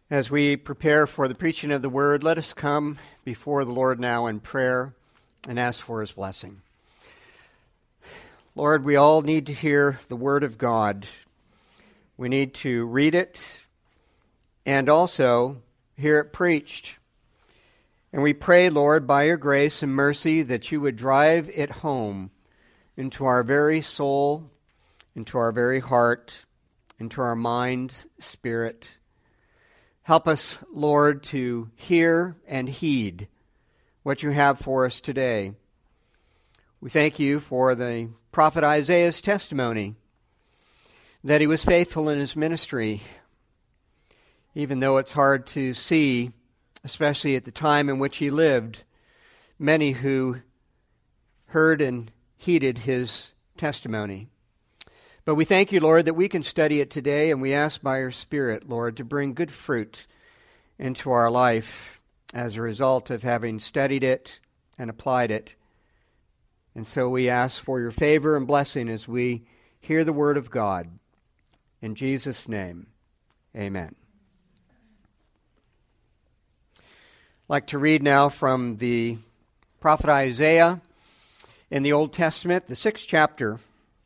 As we prepare for the preaching of the word, let us come before the Lord now in prayer and ask for his blessing. Lord, we all need to hear the word of God. We need to read it and also hear it preached. And we pray, Lord, by your grace and mercy, that you would drive it home into our very soul, into our very heart, into our mind, spirit. Help us, Lord, to hear and heed what you have for us today. We thank you for the prophet Isaiah's testimony that he was faithful in his ministry, even though it's hard to see, especially at the time in which he lived, many who heard and heeded his testimony. But we thank you, Lord, that we can study it today, and we ask by your Spirit, Lord, to bring good fruit into our life as a result of having studied it and applied it. And so we ask for your favor and blessing as we hear the word of God. In Jesus' name, amen. I'd like to read now from the prophet Isaiah in the Old Testament, the 6th chapter.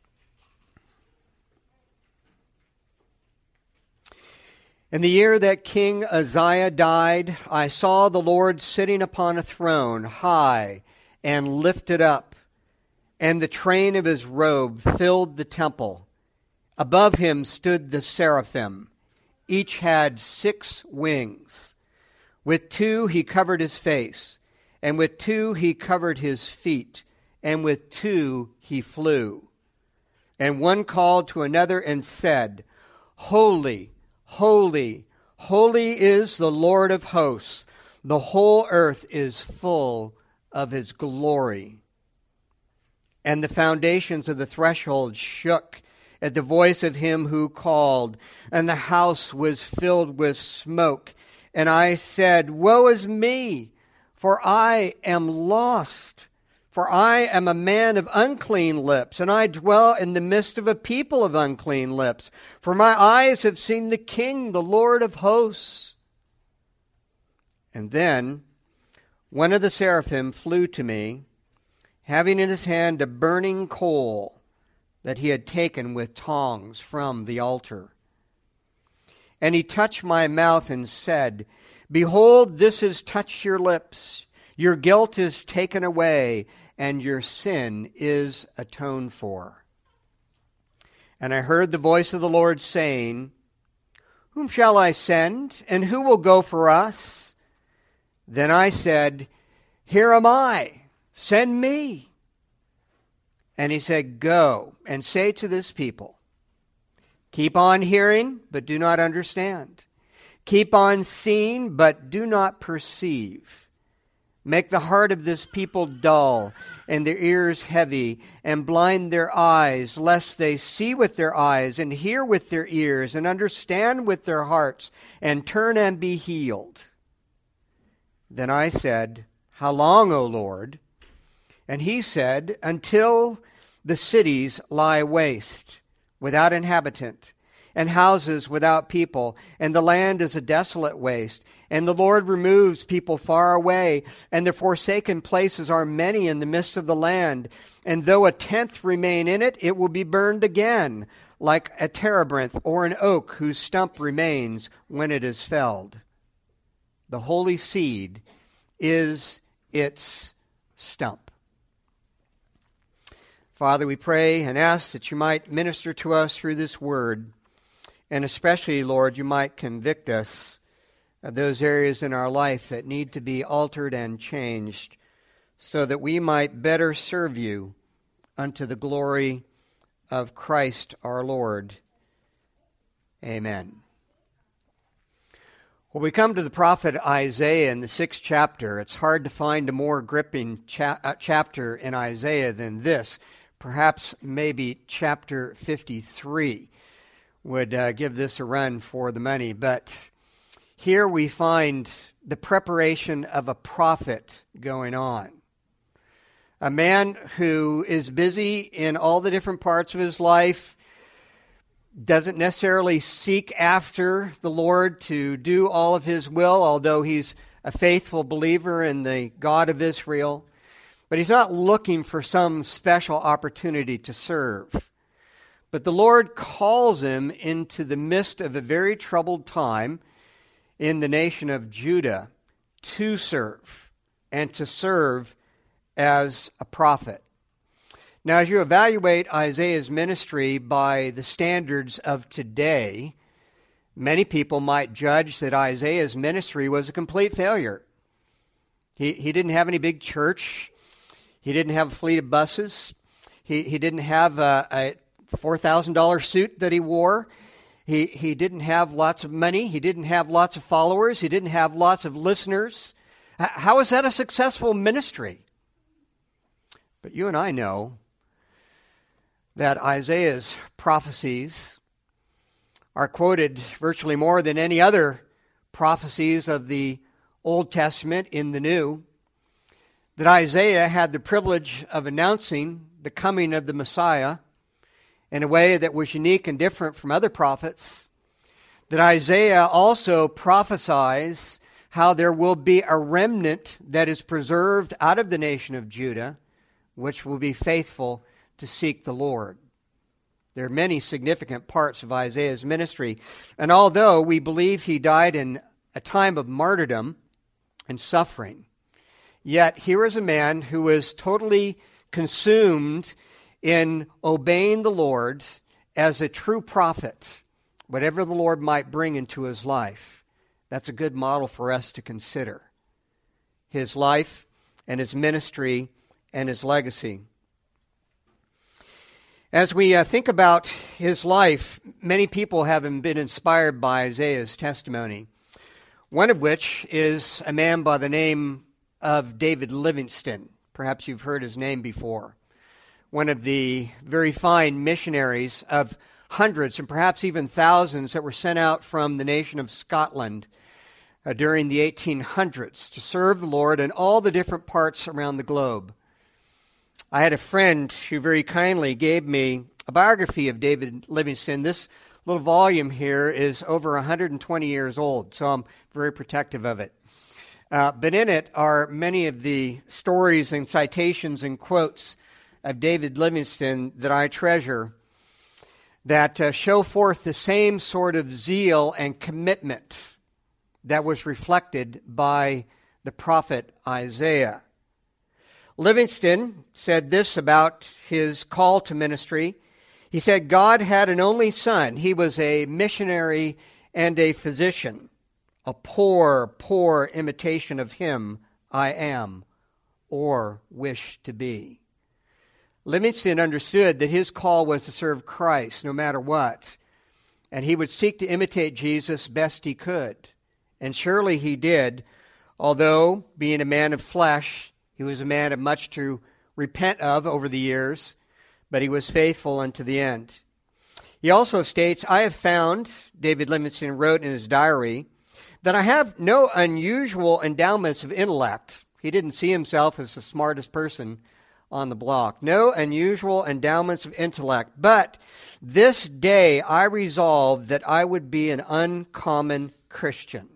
In the year that King Uzziah died, I saw the Lord sitting upon a throne, high and lifted up, and the train of his robe filled the temple. Above him stood the seraphim. Each had 6 wings. With 2 he covered his face, and with 2 he covered his feet, and with 2 he flew. And one called to another and said, Holy, holy, holy is the Lord of hosts. The whole earth is full of his glory. And the foundations of the threshold shook at the voice of him who called, and the house was filled with smoke. And I said, Woe is me, for I am lost. For I am a man of unclean lips, and I dwell in the midst of a people of unclean lips. For my eyes have seen the King, the Lord of hosts. And then one of the seraphim flew to me, having in his hand a burning coal that he had taken with tongs from the altar. And he touched my mouth and said, Behold, this has touched your lips. Your guilt is taken away, and your sin is atoned for. And I heard the voice of the Lord saying, Whom shall I send, and who will go for us? Then I said, Here am I, send me. And he said, Go and say to this people, Keep on hearing, but do not understand. Keep on seeing, but do not perceive. Make the heart of this people dull, and their ears heavy, and blind their eyes, lest they see with their eyes, and hear with their ears, and understand with their hearts, and turn and be healed. Then I said, How long, O Lord? And he said, Until the cities lie waste, without inhabitant, and houses without people, and the land is a desolate waste. And the Lord removes people far away, and the forsaken places are many in the midst of the land. And though 1/10 remain in it, it will be burned again, like a terebinth or an oak whose stump remains when it is felled. The holy seed is its stump. Father, we pray and ask that you might minister to us through this word, and especially, Lord, you might convict us of those areas in our life that need to be altered and changed so that we might better serve you unto the glory of Christ our Lord. Amen. When we come to the prophet Isaiah in the 6th chapter, it's hard to find a more gripping chapter in Isaiah than this. Perhaps maybe chapter 53 would give this a run for the money, but here we find the preparation of a prophet going on. A man who is busy in all the different parts of his life doesn't necessarily seek after the Lord to do all of his will, although he's a faithful believer in the God of Israel. But he's not looking for some special opportunity to serve. But the Lord calls him into the midst of a very troubled time in the nation of Judah to serve, and to serve as a prophet. Now, as you evaluate Isaiah's ministry by the standards of today, many people might judge that Isaiah's ministry was a complete failure. He didn't have any big church. He didn't have a fleet of buses. He didn't have a $4,000 suit that he wore. He didn't have lots of money. He didn't have lots of followers. He didn't have lots of listeners. How is that a successful ministry? But you and I know that Isaiah's prophecies are quoted virtually more than any other prophecies of the Old Testament in the New, that Isaiah had the privilege of announcing the coming of the Messiah in a way that was unique and different from other prophets, that Isaiah also prophesies how there will be a remnant that is preserved out of the nation of Judah, which will be faithful to seek the Lord. There are many significant parts of Isaiah's ministry, and although we believe he died in a time of martyrdom and suffering, yet here is a man who was totally consumed in obeying the Lord as a true prophet, whatever the Lord might bring into his life. That's a good model for us to consider. His life and his ministry and his legacy. As we think about his life, many people have been inspired by Isaiah's testimony, one of which is a man by the name of David Livingstone. Perhaps you've heard his name before. One of the very fine missionaries of hundreds and perhaps even thousands that were sent out from the nation of Scotland during the 1800s to serve the Lord in all the different parts around the globe. I had a friend who very kindly gave me a biography of David Livingstone. This little volume here is over 120 years old, so I'm very protective of it. But in it are many of the stories and citations and quotes of David Livingstone that I treasure, that show forth the same sort of zeal and commitment that was reflected by the prophet Isaiah. Livingstone said this about his call to ministry. He said, God had an only son. He was a missionary and a physician. A poor, poor imitation of him I am, or wish to be. Livingstone understood that his call was to serve Christ no matter what, and he would seek to imitate Jesus best he could. And surely he did, although being a man of flesh, he was a man of much to repent of over the years, but he was faithful unto the end. He also states, I have found, David Livingstone wrote in his diary, that I have no unusual endowments of intellect. He didn't see himself as the smartest person on the block. No unusual endowments of intellect, but this day I resolved that I would be an uncommon Christian.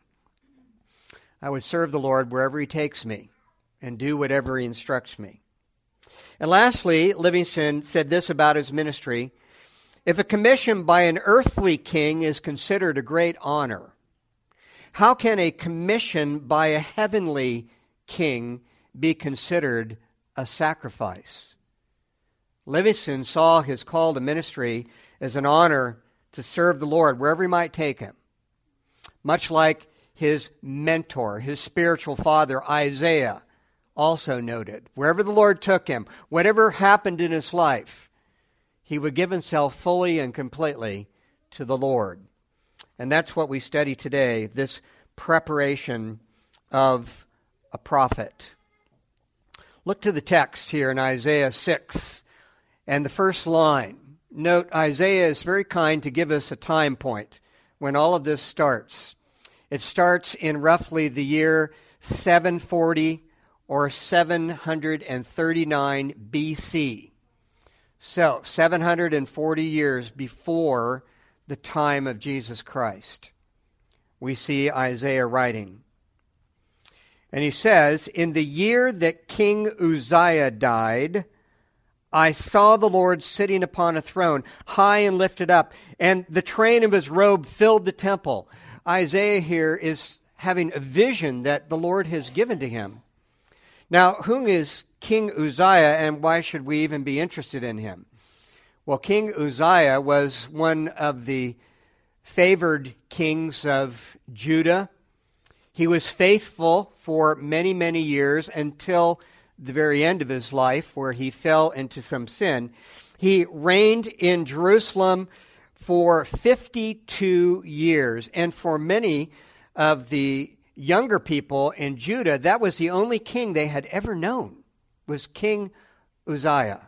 I would serve the Lord wherever he takes me and do whatever he instructs me. And lastly, Livingstone said this about his ministry: if a commission by an earthly king is considered a great honor, how can a commission by a heavenly king be considered a sacrifice? Livingstone saw his call to ministry as an honor to serve the Lord wherever he might take him, much like his mentor, his spiritual father, Isaiah, also noted. Wherever the Lord took him, whatever happened in his life, he would give himself fully and completely to the Lord. And that's what we study today, this preparation of a prophet. Look to the text here in Isaiah 6 and the first line. Note, Isaiah is very kind to give us a time point when all of this starts. It starts in roughly the year 740 or 739 BC. So, 740 years before the time of Jesus Christ. We see Isaiah writing. And he says, "In the year that King Uzziah died, I saw the Lord sitting upon a throne, high and lifted up, and the train of his robe filled the temple." Isaiah here is having a vision that the Lord has given to him. Now, who is King Uzziah, and why should we even be interested in him? Well, King Uzziah was one of the favored kings of Judah. He was faithful for many, many years until the very end of his life, where he fell into some sin. He reigned in Jerusalem for 52 years, and for many of the younger people in Judah, that was the only king they had ever known, was King Uzziah.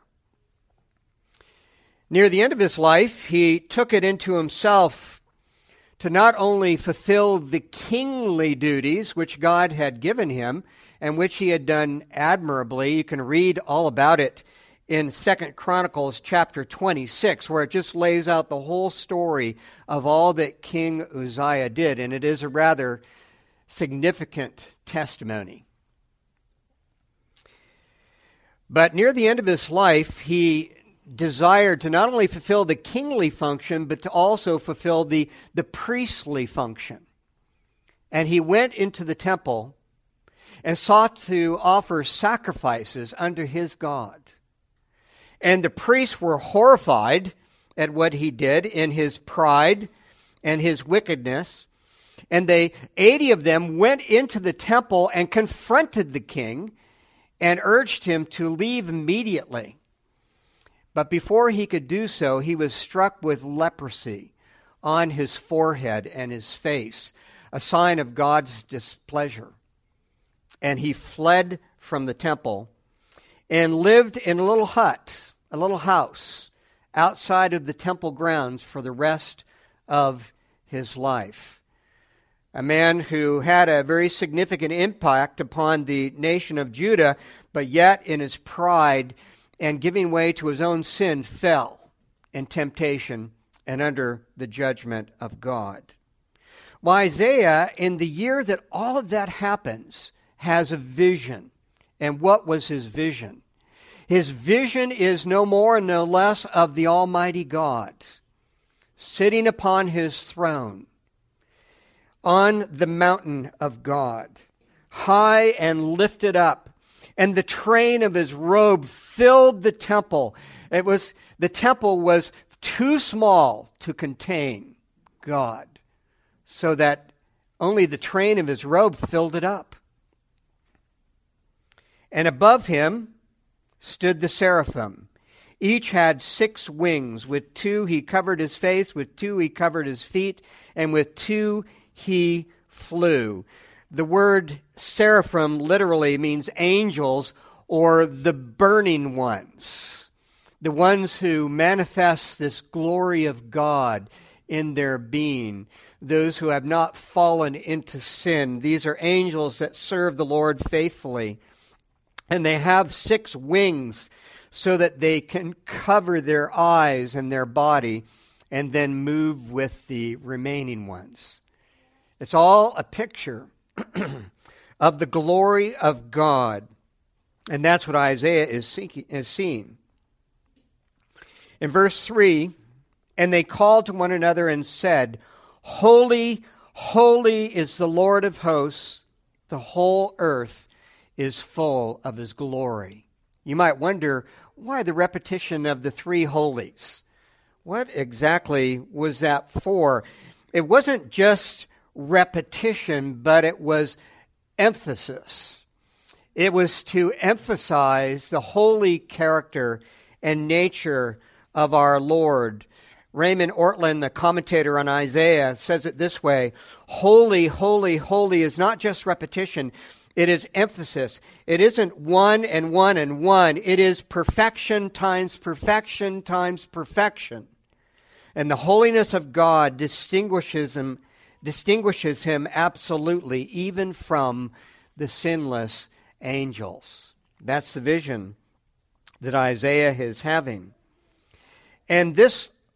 Near the end of his life, he took it into himself to not only fulfill the kingly duties which God had given him and which he had done admirably. You can read all about it in 2 Chronicles chapter 26, where it just lays out the whole story of all that King Uzziah did, and it is a rather significant testimony. But near the end of his life, he desired to not only fulfill the kingly function, but to also fulfill the priestly function. And he went into the temple and sought to offer sacrifices unto his God. And the priests were horrified at what he did in his pride and his wickedness. And 80 of them went into the temple and confronted the king and urged him to leave immediately. But before he could do so, he was struck with leprosy on his forehead and his face, a sign of God's displeasure. And he fled from the temple and lived in a little hut, a little house, outside of the temple grounds for the rest of his life. A man who had a very significant impact upon the nation of Judah, but yet in his pride and giving way to his own sin, fell in temptation and under the judgment of God. Well, Isaiah, in the year that all of that happens, has a vision. And what was his vision? His vision is no more and no less of the Almighty God sitting upon his throne on the mountain of God, high and lifted up. And the train of his robe filled the temple. The temple was too small to contain God, so that only the train of his robe filled it up. And above him stood the seraphim. Each had 6 wings. With 2 he covered his face, with 2 he covered his feet, and with 2 he flew. The word seraphim literally means angels, or the burning ones, the ones who manifest this glory of God in their being, those who have not fallen into sin. These are angels that serve the Lord faithfully. And they have 6 wings so that they can cover their eyes and their body and then move with the remaining ones. It's all a picture of the glory of God. And that's what Isaiah is seeing. In verse 3, "And they called to one another and said, Holy, holy is the Lord of hosts. The whole earth is full of his glory." You might wonder, why the repetition of the 3 holies? What exactly was that for? It wasn't just repetition, but it was emphasis. It was to emphasize the holy character and nature of our Lord. Raymond Ortlund, the commentator on Isaiah, says it this way: "Holy, holy, holy is not just repetition. It is emphasis. It isn't one and one and one. It is perfection times perfection times perfection. And the holiness of God distinguishes him absolutely, even from the sinless angels." That's the vision that Isaiah is having. And this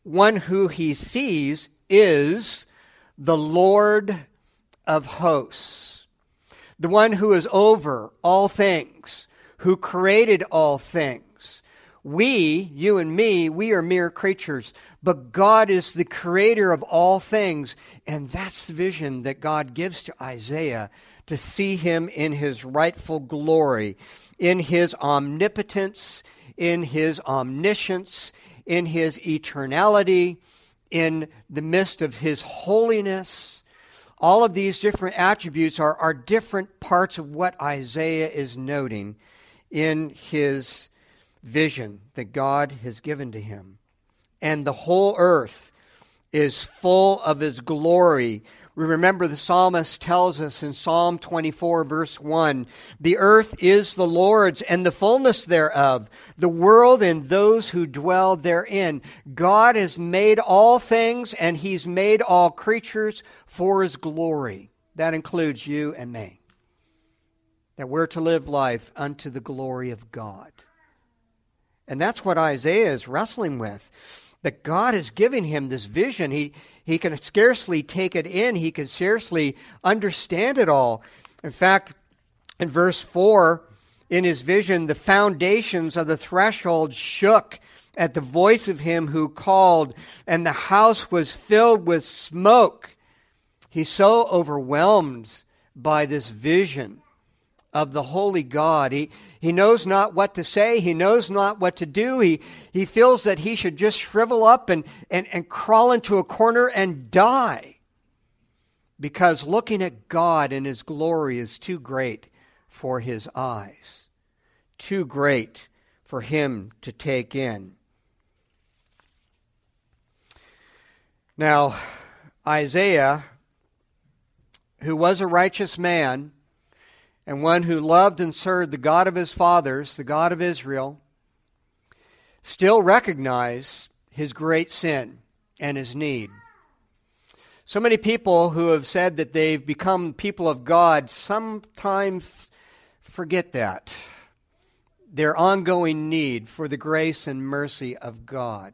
one who he sees is the Lord of hosts, the one who is over all things, who created all things. We, you and me, we are mere creatures, but God is the creator of all things, and that's the vision that God gives to Isaiah, to see him in his rightful glory, in his omnipotence, in his omniscience, in his eternality, in the midst of his holiness. All of these different attributes are different parts of what Isaiah is noting in his vision that God has given to him. And the whole earth is full of his glory. We remember the psalmist tells us in Psalm 24, verse 1, the earth is the Lord's and the fullness thereof, the world and those who dwell therein. God has made all things, and he's made all creatures for his glory. That includes you and me. That we're to live life unto the glory of God. And that's what Isaiah is wrestling with. That God is giving him this vision. He can scarcely take it in. He can scarcely understand it all. In fact, in verse 4, in his vision, the foundations of the threshold shook at the voice of him who called, and the house was filled with smoke. He's so overwhelmed by this vision of the holy God. He knows not what to say. He knows not what to do. He feels that he should just shrivel up and crawl into a corner and die, because looking at God in his glory is too great for his eyes, too great for him to take in. Now, Isaiah, who was a righteous man, and one who loved and served the God of his fathers, the God of Israel, still recognized his great sin and his need. So many people who have said that they've become people of God sometimes forget that. Their ongoing need for the grace and mercy of God.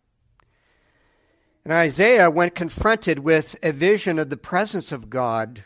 And Isaiah, when confronted with a vision of the presence of God,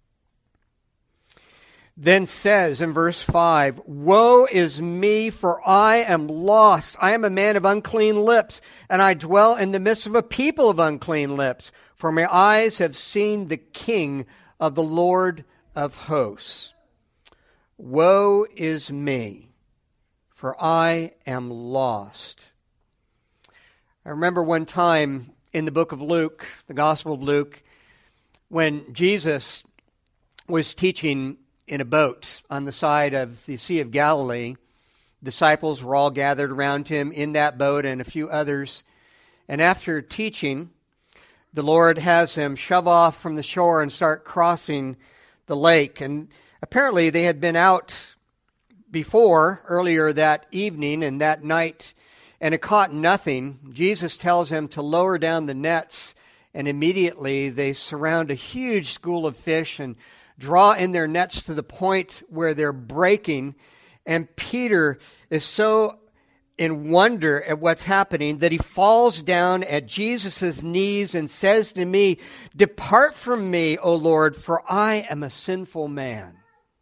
then says in verse 5, "Woe is me, for I am lost. I am a man of unclean lips, and I dwell in the midst of a people of unclean lips. For my eyes have seen the King of the Lord of hosts. Woe is me, for I am lost." I remember one time in the book of Luke, the Gospel of Luke, when Jesus was teaching in a boat on the side of the Sea of Galilee. Disciples were all gathered around him in that boat and a few others. And after teaching, the Lord has him shove off from the shore and start crossing the lake. And apparently they had been out before, earlier that evening and that night, and it caught nothing. Jesus tells him to lower down the nets, and immediately they surround a huge school of fish and draw in their nets to the point where they're breaking. And Peter is so in wonder at what's happening that he falls down at Jesus' knees and says to me, "Depart from me, O Lord, for I am a sinful man."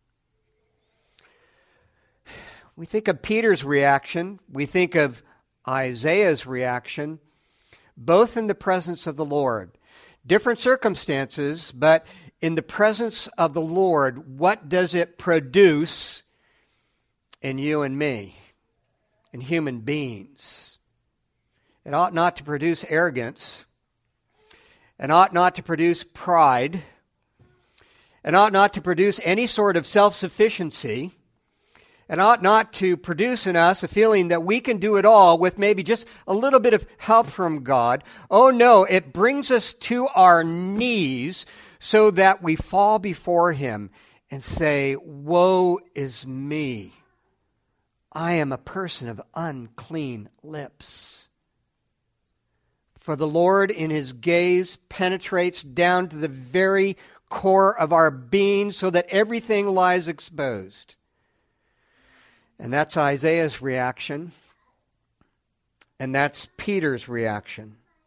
We think of Peter's reaction. We think of Isaiah's reaction, both in the presence of the Lord. Different circumstances, but in the presence of the Lord, what does it produce in you and me, in human beings? It ought not to produce arrogance. It ought not to produce pride. It ought not to produce any sort of self-sufficiency. It ought not to produce in us a feeling that we can do it all with maybe just a little bit of help from God. Oh no, it brings us to our knees so that we fall before him and say, "Woe is me. I am a person of unclean lips." For the Lord in his gaze penetrates down to the very core of our being so that everything lies exposed. And that's Isaiah's reaction. And that's Peter's reaction.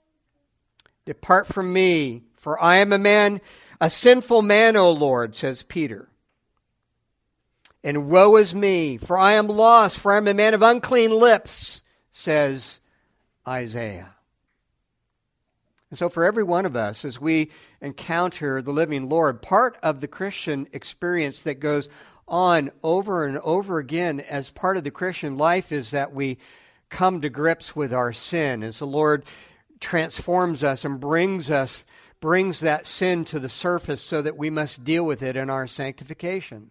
Depart from me, for I am a sinful man, O Lord, says Peter. And woe is me, for I am lost, for I am a man of unclean lips, says Isaiah. And so for every one of us, as we encounter the living Lord, part of the Christian experience that goes on over and over again as part of the Christian life is that we come to grips with our sin as the Lord transforms us and brings that sin to the surface so that we must deal with it in our sanctification.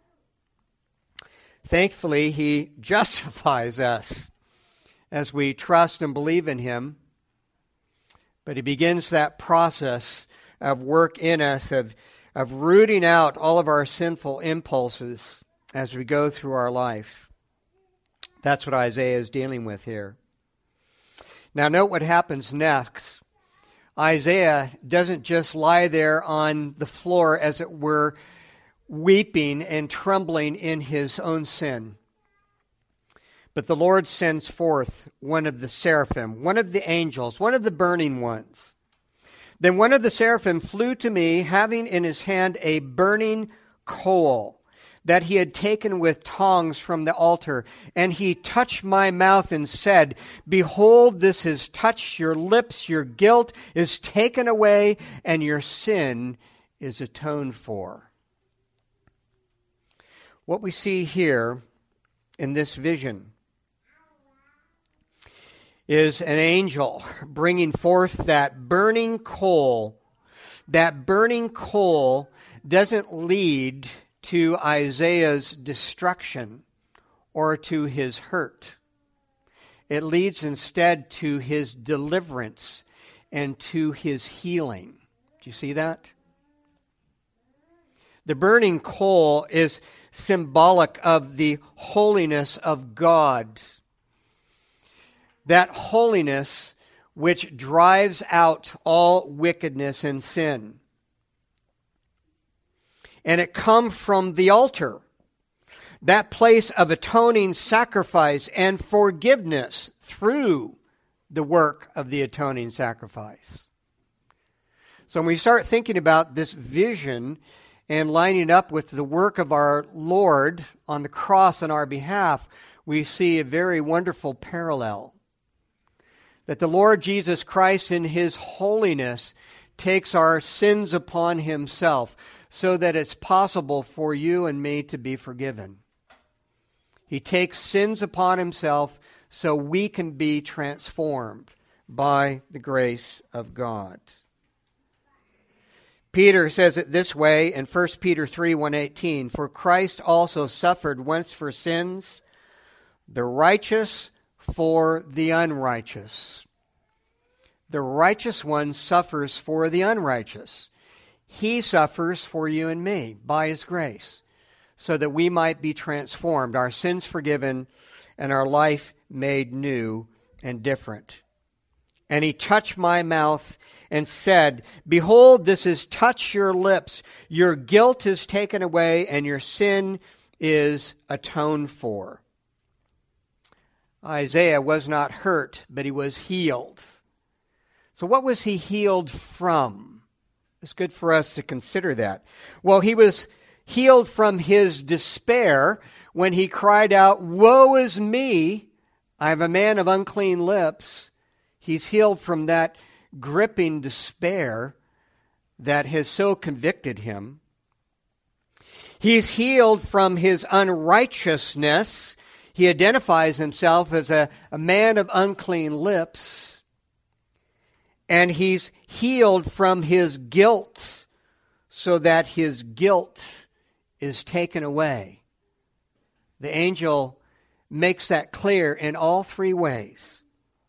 Thankfully, He justifies us as we trust and believe in Him, but He begins that process of work in us, of rooting out all of our sinful impulses as we go through our life. That's what Isaiah is dealing with here. Now note what happens next. Isaiah doesn't just lie there on the floor, as it were, weeping and trembling in his own sin. But the Lord sends forth one of the seraphim, one of the angels, one of the burning ones. Then one of the seraphim flew to me, having in his hand a burning coal that he had taken with tongs from the altar. And he touched my mouth and said, Behold, this has touched your lips. Your guilt is taken away, and your sin is atoned for. What we see here in this vision is an angel bringing forth that burning coal. That burning coal doesn't lead to Isaiah's destruction or to his hurt. It leads instead to his deliverance and to his healing. Do you see that? The burning coal is symbolic of the holiness of God. That holiness which drives out all wickedness and sin. And it comes from the altar, that place of atoning sacrifice and forgiveness through the work of the atoning sacrifice. So when we start thinking about this vision and lining up with the work of our Lord on the cross on our behalf, we see a very wonderful parallel. That the Lord Jesus Christ in His holiness takes our sins upon Himself so that it's possible for you and me to be forgiven. He takes sins upon Himself so we can be transformed by the grace of God. Peter says it this way in 1 Peter 3:1-18, For Christ also suffered once for sins, the righteous for the unrighteous. The righteous one suffers for the unrighteous. He suffers for you and me by His grace, so that we might be transformed, our sins forgiven, and our life made new and different. And He touched my mouth and said, Behold, this has touched your lips. Your guilt is taken away, and your sin is atoned for. Isaiah was not hurt, but he was healed. So what was he healed from? It's good for us to consider that. Well, he was healed from his despair when he cried out, Woe is me, I am a man of unclean lips. He's healed from that gripping despair that has so convicted him. He's healed from his unrighteousness. He identifies himself as a man of unclean lips. And he's healed from his guilt so that his guilt is taken away. The angel makes that clear in all three ways.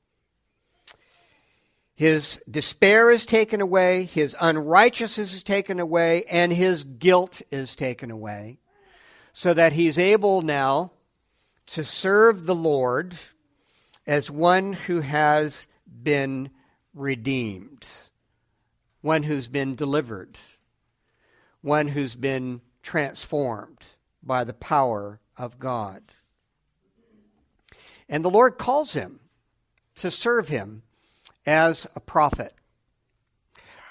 His despair is taken away, his unrighteousness is taken away, and his guilt is taken away, so that he's able now to serve the Lord as one who has been redeemed, one who's been delivered, one who's been transformed by the power of God. And the Lord calls him to serve Him as a prophet.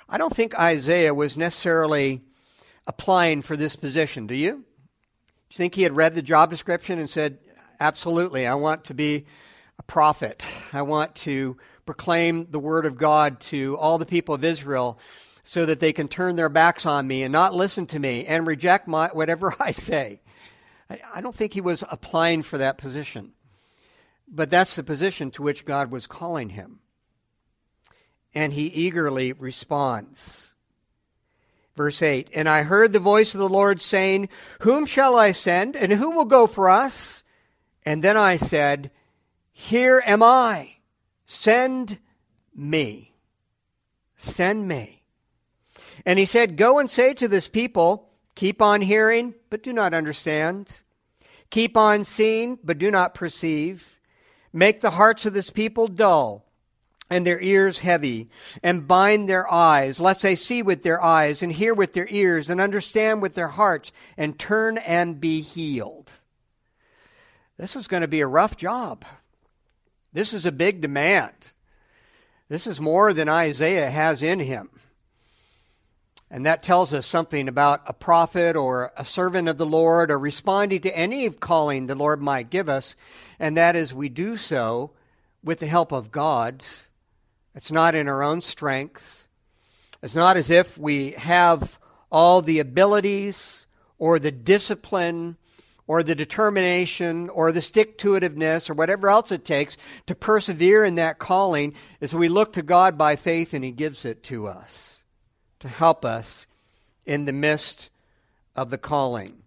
I don't think Isaiah was necessarily applying for this position. Do you? Do you think he had read the job description and said, absolutely, I want to be a prophet. I want to proclaim the word of God to all the people of Israel so that they can turn their backs on me and not listen to me and reject whatever I say. I don't think he was applying for that position. But that's the position to which God was calling him. And he eagerly responds. Verse 8, and I heard the voice of the Lord saying, whom shall I send, and who will go for us? And then I said, here am I. Send me. Send me. And he said, go and say to this people, keep on hearing, but do not understand. Keep on seeing, but do not perceive. Make the hearts of this people dull, and their ears heavy, and bind their eyes, lest they see with their eyes, and hear with their ears, and understand with their hearts, and turn and be healed. This was going to be a rough job. This is a big demand. This is more than Isaiah has in him. And that tells us something about a prophet or a servant of the Lord or responding to any calling the Lord might give us, and that is we do so with the help of God. It's not in our own strength. It's not as if we have all the abilities or the discipline or the determination or the stick-to-itiveness or whatever else it takes to persevere in that calling. As we look to God by faith and He gives it to us to help us in the midst of the calling.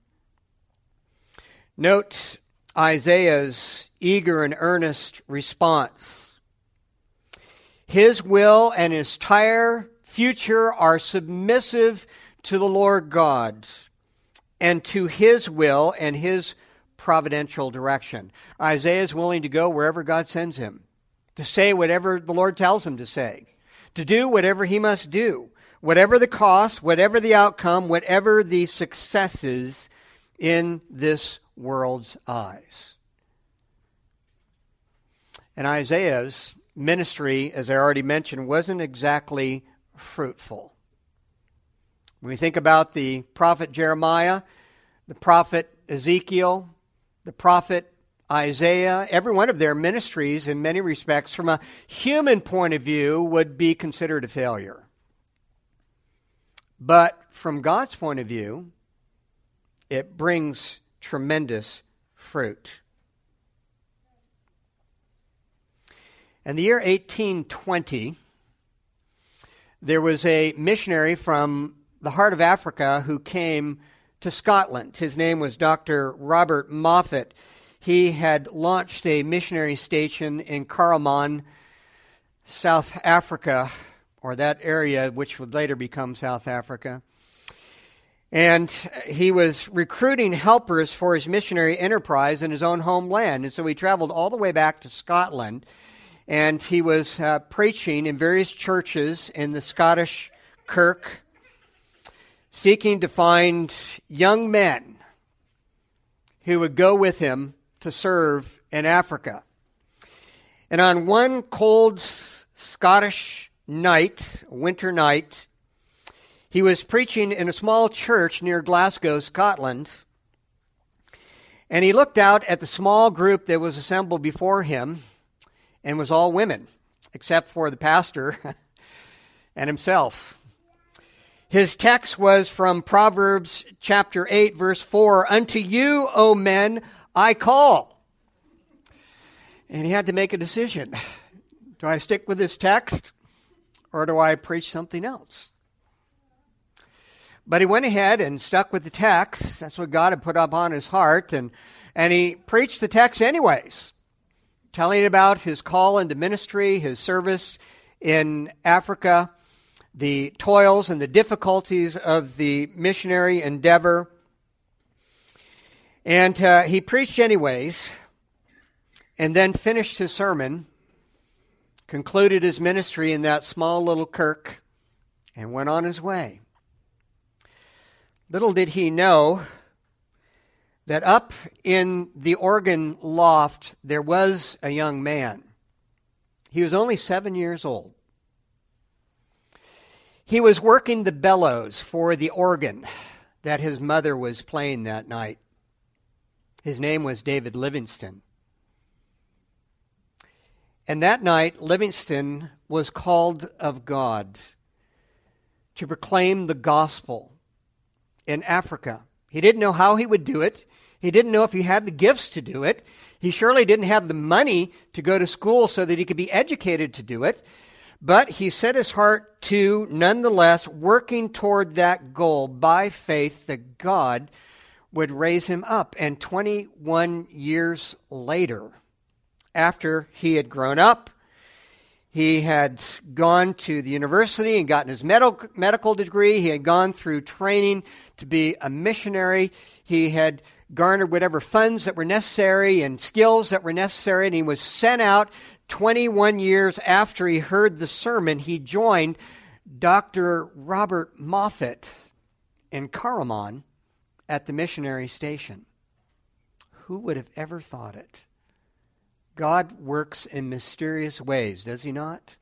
Note Isaiah's eager and earnest response. His will and his entire future are submissive to the Lord God and to His will and His providential direction. Isaiah is willing to go wherever God sends him, to say whatever the Lord tells him to say, to do whatever he must do, whatever the cost, whatever the outcome, whatever the successes in this world's eyes. And Isaiah's ministry, as I already mentioned, wasn't exactly fruitful. When we think about the prophet Jeremiah, the prophet Ezekiel, the prophet Isaiah, every one of their ministries, in many respects, from a human point of view, would be considered a failure. But from God's point of view, it brings tremendous fruit. In the year 1820, there was a missionary from the heart of Africa who came to Scotland. His name was Dr. Robert Moffat. He had launched a missionary station in Karaman, South Africa, or that area which would later become South Africa. And he was recruiting helpers for his missionary enterprise in his own homeland. And so he traveled all the way back to Scotland, and he was preaching in various churches in the Scottish Kirk, seeking to find young men who would go with him to serve in Africa. And on one cold Scottish night, winter night, he was preaching in a small church near Glasgow, Scotland, and he looked out at the small group that was assembled before him and was all women, except for the pastor and himself. His text was from Proverbs chapter 8, verse 4, "Unto you, O men, I call." And he had to make a decision. Do I stick with this text, or do I preach something else? But he went ahead and stuck with the text. That's what God had put up on his heart. And he preached the text anyways, telling about his call into ministry, his service in Africa, the toils and the difficulties of the missionary endeavor. And he preached anyways, and then finished his sermon, concluded his ministry in that small little kirk, and went on his way. Little did he know that up in the organ loft there was a young man. He was only 7 years old. He was working the bellows for the organ that his mother was playing that night. His name was David Livingstone. And that night, Livingstone was called of God to proclaim the gospel in Africa. He didn't know how he would do it. He didn't know if he had the gifts to do it. He surely didn't have the money to go to school so that he could be educated to do it. But he set his heart to, nonetheless, working toward that goal by faith that God would raise him up. And 21 years later, after he had grown up, he had gone to the university and gotten his medical degree. He had gone through training to be a missionary. He had garnered whatever funds that were necessary and skills that were necessary, and he was sent out. 21 years after he heard the sermon, he joined Dr. Robert Moffat in Karaman at the missionary station. Who would have ever thought it? God works in mysterious ways, does he not?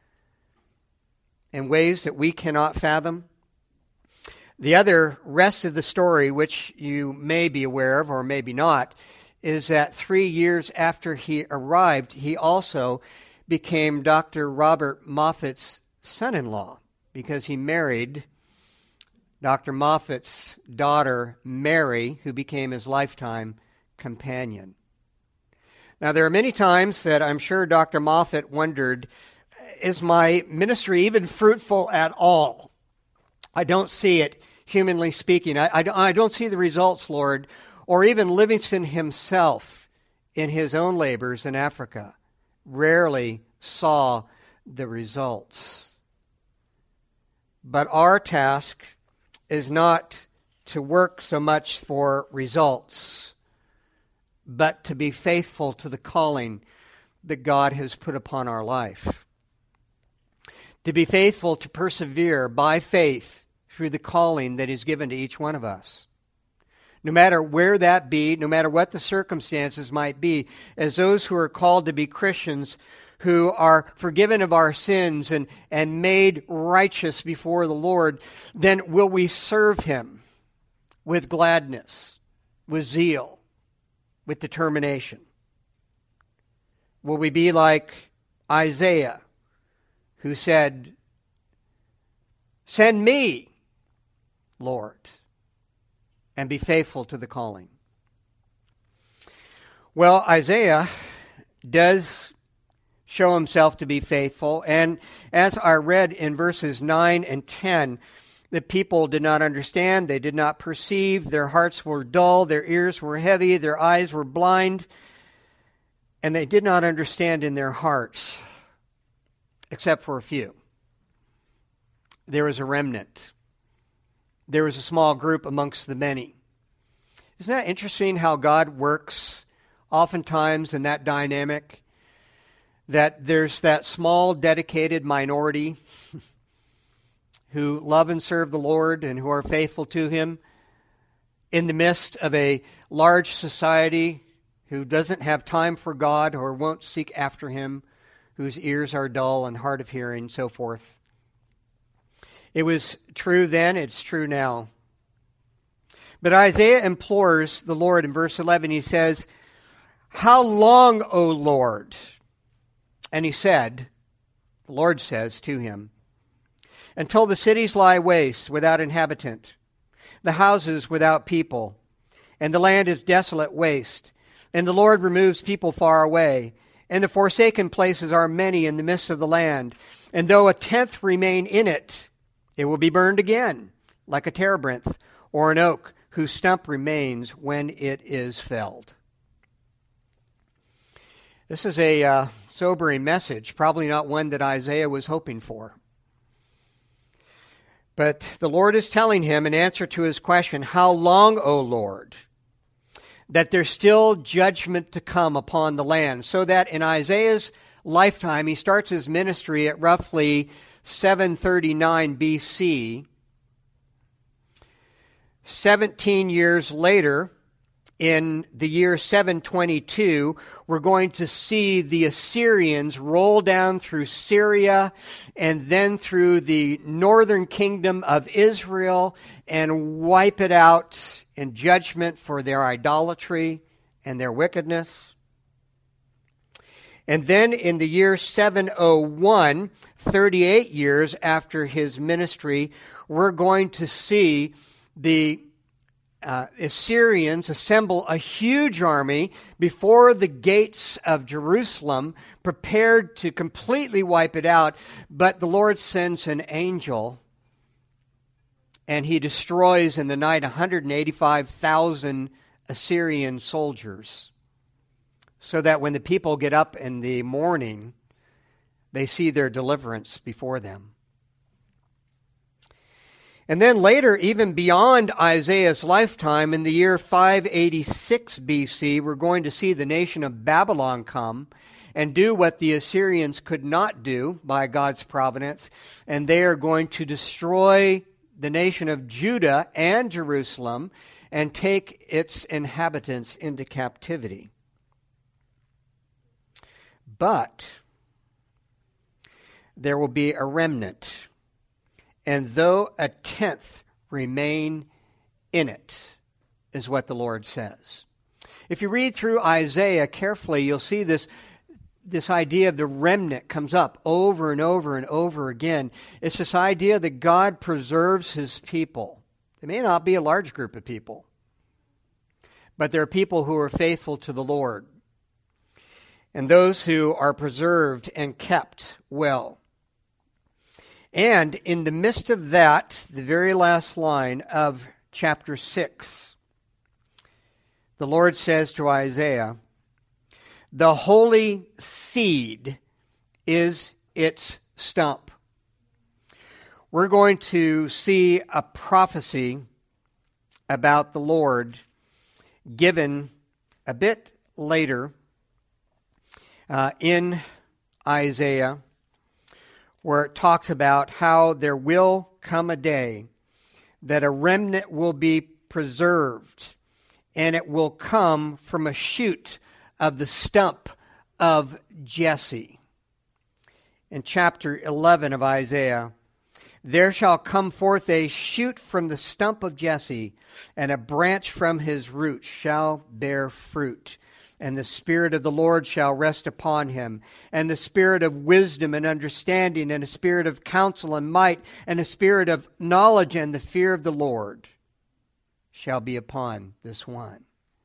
In ways that we cannot fathom. The other rest of the story, which you may be aware of or maybe not, is that 3 years after he arrived, he also became Dr. Robert Moffat's son-in-law because he married Dr. Moffat's daughter, Mary, who became his lifetime companion. Now, there are many times that I'm sure Dr. Moffat wondered, is my ministry even fruitful at all? I don't see it, humanly speaking. I don't see the results, Lord. Or even Livingstone himself in his own labors in Africa rarely saw the results. But our task is not to work so much for results, but to be faithful to the calling that God has put upon our life. To be faithful to persevere by faith through the calling that is given to each one of us. No matter where that be, no matter what the circumstances might be, as those who are called to be Christians who are forgiven of our sins and made righteous before the Lord, then will we serve him with gladness, with zeal, with determination? Will we be like Isaiah, who said, "Send me, Lord," and be faithful to the calling? Well, Isaiah does show himself to be faithful, and as I read in verses 9 and 10, the people did not understand, they did not perceive, their hearts were dull, their ears were heavy, their eyes were blind, and they did not understand in their hearts, except for a few. There was a remnant. There was a small group amongst the many. Isn't that interesting how God works oftentimes in that dynamic? That there's that small dedicated minority who love and serve the Lord and who are faithful to him in the midst of a large society who doesn't have time for God or won't seek after him, whose ears are dull and hard of hearing, so forth. It was true then, it's true now. But Isaiah implores the Lord in verse 11. He says, "How long, O Lord?" And he said, the Lord says to him, "Until the cities lie waste without inhabitant, the houses without people, and the land is desolate waste, and the Lord removes people far away, and the forsaken places are many in the midst of the land, and though a tenth remain in it, it will be burned again, like a terebinth or an oak whose stump remains when it is felled." This is a sobering message, probably not one that Isaiah was hoping for. But the Lord is telling him in answer to his question, "How long, O Lord?" that there's still judgment to come upon the land. So that in Isaiah's lifetime, he starts his ministry at roughly 739 BC. 17 years later, in the year 722, we're going to see the Assyrians roll down through Syria and then through the northern kingdom of Israel and wipe it out in judgment for their idolatry and their wickedness. And then in the year 701, 38 years after his ministry, we're going to see the Assyrians assemble a huge army before the gates of Jerusalem, prepared to completely wipe it out. But the Lord sends an angel, and he destroys in the night 185,000 Assyrian soldiers, so that when the people get up in the morning, they see their deliverance before them. And then later, even beyond Isaiah's lifetime, in the year 586 BC, we're going to see the nation of Babylon come and do what the Assyrians could not do by God's providence, and they are going to destroy the nation of Judah and Jerusalem and take its inhabitants into captivity. But there will be a remnant, and though a tenth remain in it, is what the Lord says. If you read through Isaiah carefully, you'll see this idea of the remnant comes up over and over and over again. It's this idea that God preserves his people. It may not be a large group of people, but there are people who are faithful to the Lord, and those who are preserved and kept well. And in the midst of that, the very last line of chapter 6, the Lord says to Isaiah, "The holy seed is its stump." We're going to see a prophecy about the Lord given a bit later in Isaiah, where it talks about how there will come a day that a remnant will be preserved, and it will come from a shoot of the stump of Jesse. In chapter 11 of Isaiah, "There shall come forth a shoot from the stump of Jesse, and a branch from his root shall bear fruit. And the Spirit of the Lord shall rest upon him, and the Spirit of wisdom and understanding, and a spirit of counsel and might, and a spirit of knowledge and the fear of the Lord shall be upon this one."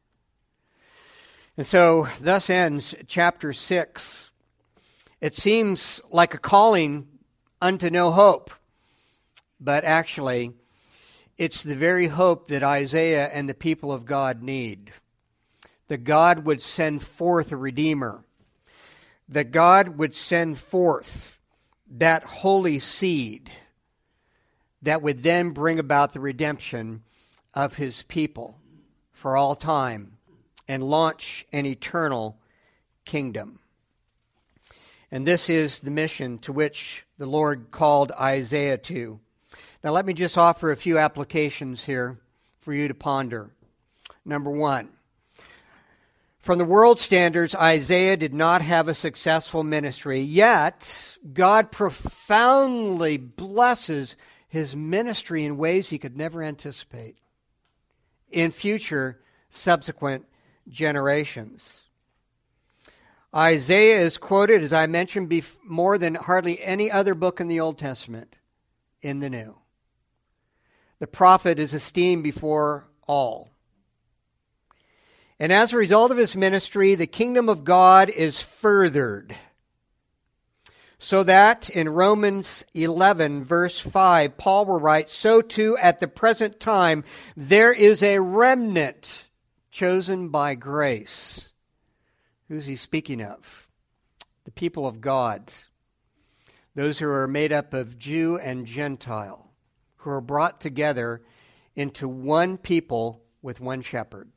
And so thus ends chapter 6. It seems like a calling unto no hope, but actually it's the very hope that Isaiah and the people of God need. That God would send forth a Redeemer. That God would send forth that holy seed that would then bring about the redemption of his people for all time and launch an eternal kingdom. And this is the mission to which the Lord called Isaiah to. Now let me just offer a few applications here for you to ponder. Number one, from the world standards, Isaiah did not have a successful ministry, yet God profoundly blesses his ministry in ways he could never anticipate in future subsequent generations. Isaiah is quoted, as I mentioned, more than hardly any other book in the Old Testament in the New. The prophet is esteemed before all. And as a result of his ministry, the kingdom of God is furthered. So that in Romans 11, verse 5, Paul will write, "So too at the present time there is a remnant chosen by grace." Who's he speaking of? The people of God. Those who are made up of Jew and Gentile, who are brought together into one people with one shepherd.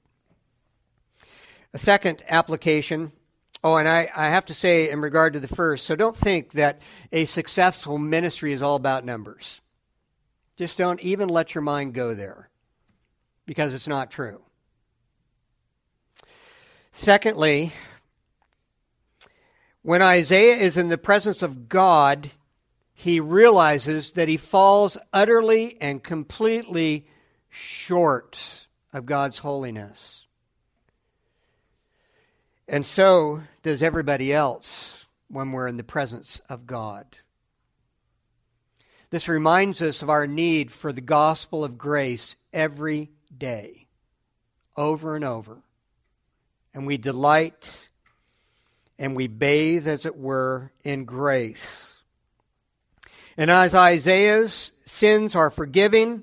A second application, and I have to say in regard to the first, so don't think that a successful ministry is all about numbers. Just don't even let your mind go there, because it's not true. Secondly, when Isaiah is in the presence of God, he realizes that he falls utterly and completely short of God's holiness. And so does everybody else when we're in the presence of God. This reminds us of our need for the gospel of grace every day, over and over. And we delight and we bathe, as it were, in grace. And as Isaiah's sins are given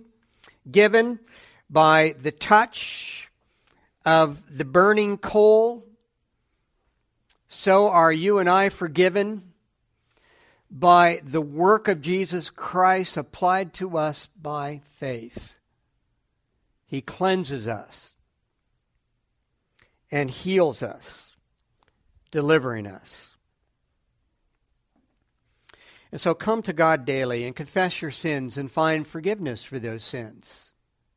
by the touch of the burning coal, so are you and I forgiven by the work of Jesus Christ applied to us by faith. He cleanses us and heals us, delivering us. And so come to God daily and confess your sins and find forgiveness for those sins.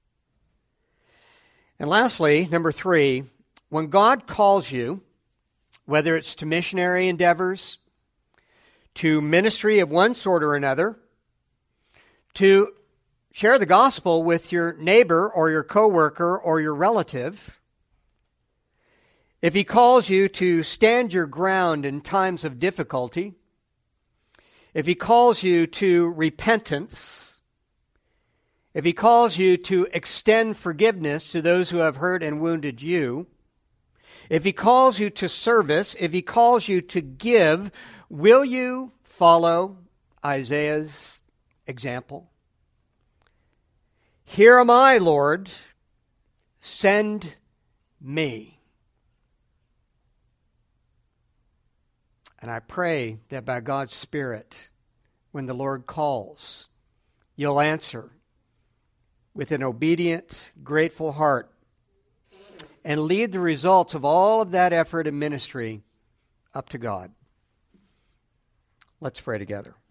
And lastly, number 3, when God calls you, whether it's to missionary endeavors, to ministry of one sort or another, to share the gospel with your neighbor or your coworker or your relative, if he calls you to stand your ground in times of difficulty, if he calls you to repentance, if he calls you to extend forgiveness to those who have hurt and wounded you, if he calls you to service, if he calls you to give, will you follow Isaiah's example? Here am I, Lord, send me. And I pray that by God's Spirit, when the Lord calls, you'll answer with an obedient, grateful heart and lead the results of all of that effort and ministry up to God. Let's pray together.